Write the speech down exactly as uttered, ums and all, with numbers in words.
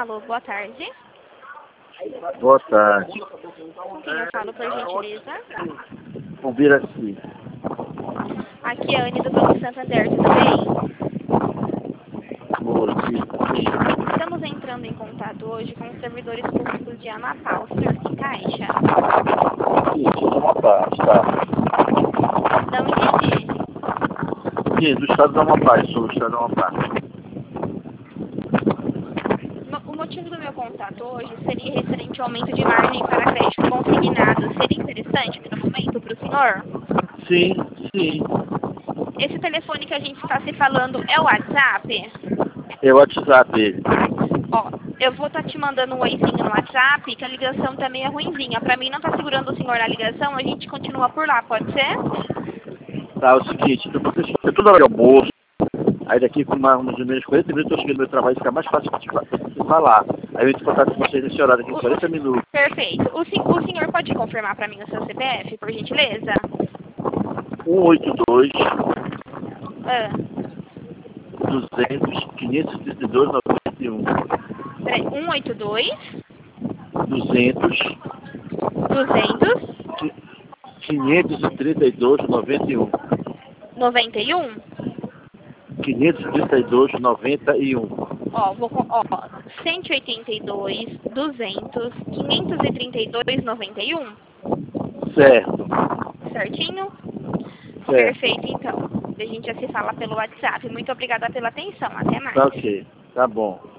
Alô, boa tarde. Boa tarde. Com quem eu falo, por gentileza? Com Viraci. Aqui é a Anne do Banco Santander, tudo bem? Estamos entrando em contato hoje com os servidores públicos de Amapá. O senhor se encaixa? Sim, sou do Amapá, tá. Não entendi. Sim, do estado do Amapá, sou do estado do Amapá. O motivo do meu contato hoje seria referente ao aumento de margem para crédito consignado. Seria interessante no momento para o senhor? Sim, sim. Esse telefone que a gente está se falando é o WhatsApp? É o WhatsApp ele. Ó, eu vou estar te mandando um oizinho no WhatsApp, que a ligação também é ruinzinha. Pra mim não tá segurando o senhor na ligação, a gente continua por lá, pode ser? Tá, é o seguinte, eu tô toda hora de almoço. Aí daqui com mais ou menos quarenta minutos eu chego no meu trabalho, fica mais fácil de falar. Aí eu entro em contato com vocês nesse horário aqui, quarenta minutos. Perfeito. O, sen o senhor pode confirmar pra mim o seu C P F, por gentileza? um oito dois, Ah, duzentos, quinhentos e trinta e dois, noventa e um. peraí, um oito dois, duzentos, duzentos, quinhentos e trinta e dois, noventa e um. noventa e um? quinhentos e trinta e dois, noventa e um. Ó, vou com, ó, cento e oitenta e dois, duzentos, quinhentos e trinta e dois, noventa e um? Certo. Certinho? Certo. Perfeito, então. A gente já se fala pelo WhatsApp. Muito obrigada pela atenção. Até mais. Tá ok. Tá bom.